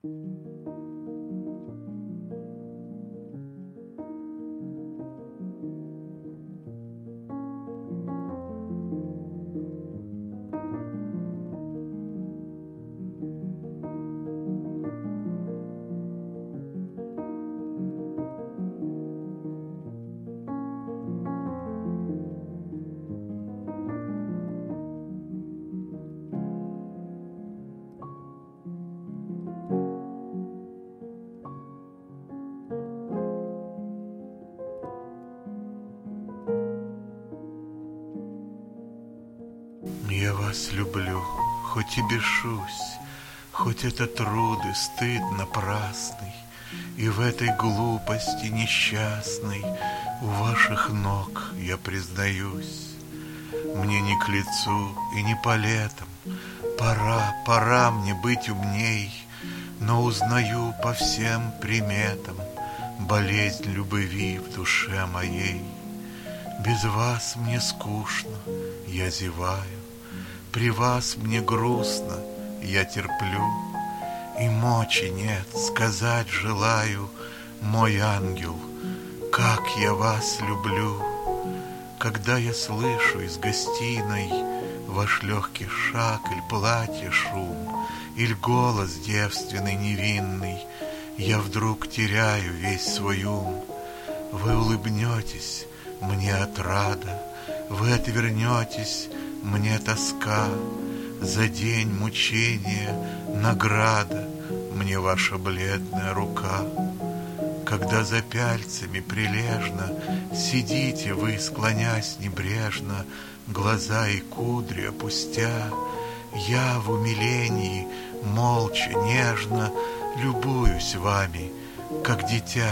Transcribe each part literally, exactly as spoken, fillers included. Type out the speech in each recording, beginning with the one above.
Я вас люблю, хоть и бешусь, хоть это труд и стыд напрасный, и в этой глупости несчастной у ваших ног я признаюсь. Мне не к лицу и не по летам, пора, пора мне быть умней, но узнаю по всем приметам болезнь любви в душе моей. Без вас мне скучно, я зеваю, при вас мне грустно, я терплю, и мочи нет, сказать желаю, мой ангел, как я вас люблю. Когда я слышу из гостиной ваш легкий шаг или платье шум, или голос девственный невинный, я вдруг теряю весь свой ум. Вы улыбнетесь, мне отрада, вы отвернетесь, мне тоска. За день мучения награда мне ваша бледная рука. Когда за пяльцами прилежно сидите вы, склонясь небрежно, глаза и кудри опустя, я в умилении молча, нежно любуюсь вами, как дитя.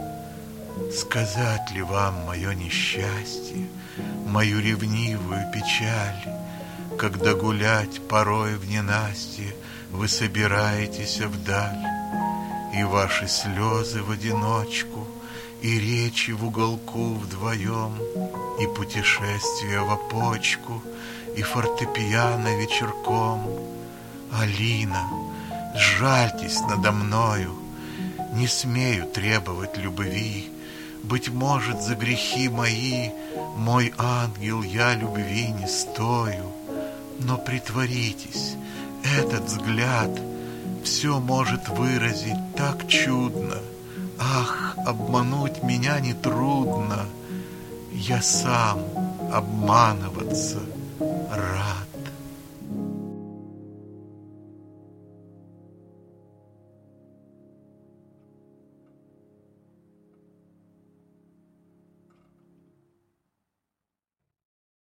Сказать ли вам мое несчастье, мою ревнивую печаль, когда гулять порой в ненастье вы собираетесь вдаль, и ваши слезы в одиночку, и речи в уголку вдвоем, и путешествия в опочку, и фортепиано вечерком. Алина, сжальтесь надо мною, не смею требовать любви. Быть может, за грехи мои, мой ангел, я любви не стою. Но притворитесь, этот взгляд все может выразить так чудно. Ах, обмануть меня нетрудно, я сам обманываться рад.